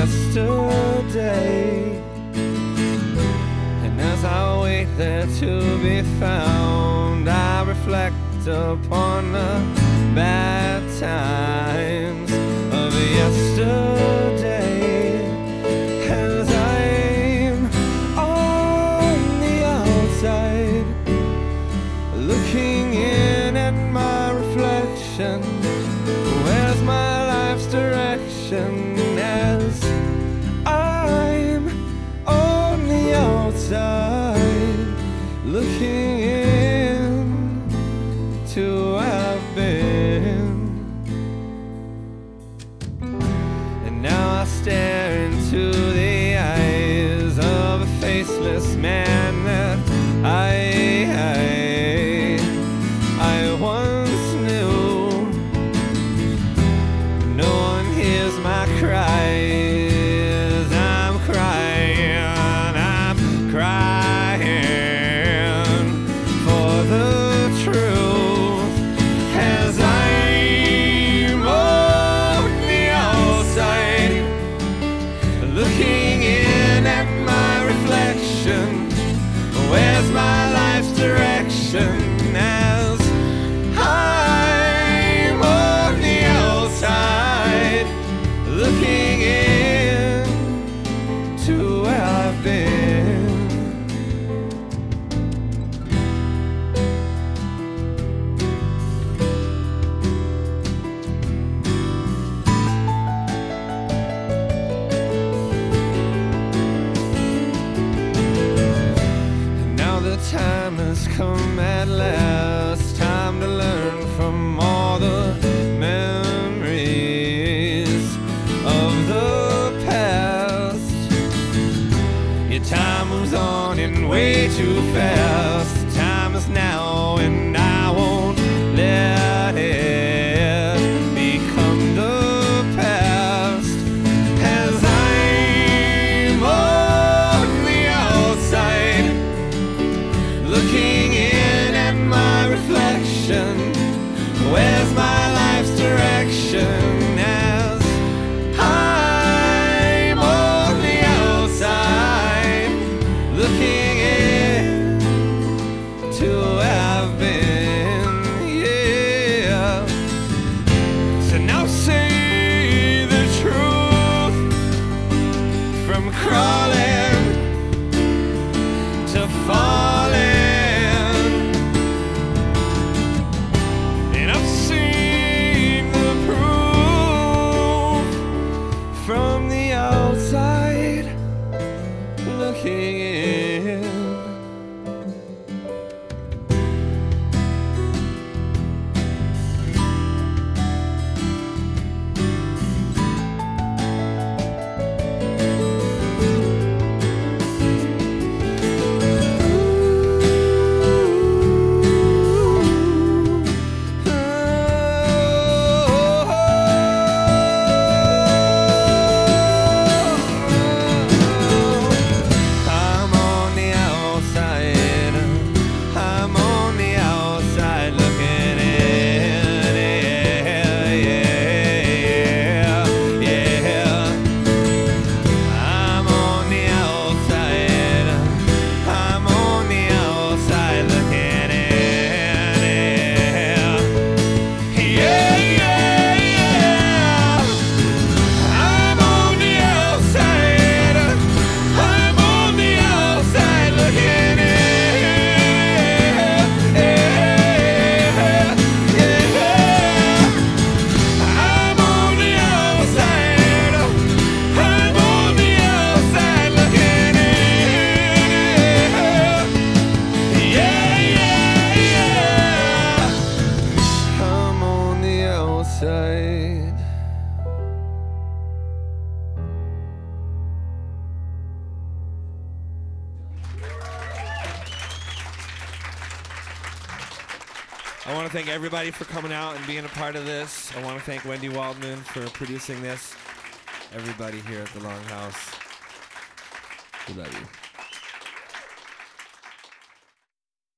yesterday. And as I wait there to be found, I reflect upon the bad times of yesterday. As I'm on the outside, looking in at my reflection, where's my life's direction? As I'm on the outside, looking in to where I've been. And now I stare into the eyes of a faceless man that I once knew. No one hears my cries. I'm crying for the truth. As I'm on the outside, looking in at my reflection, where's my life's direction? As I'm on the outside, looking in to where I've been. And now the time has come at last, time to learn from all the memories of the past. Your time moves on in way too fast. Time is now and I won't let it become the past. As I'm on the outside, looking in at my reflection, where's my life's direction? As I'm on the outside, looking in to where I've been, yeah. So now say the truth, from crawling to falling. And I've seen the proof from the outside, looking in. I'm on the outside, I'm on the outside, looking in, yeah. I'm on the outside, I'm on the outside, looking in, yeah. I'm on the outside, I'm on the outside, looking in, I'm on the outside, I'm on the outside, looking in, yeah. I'm on the outside. I want to thank everybody for coming out and being a part of this. I want to thank Wendy Waldman for producing this. Everybody here at the Longhouse, we love you.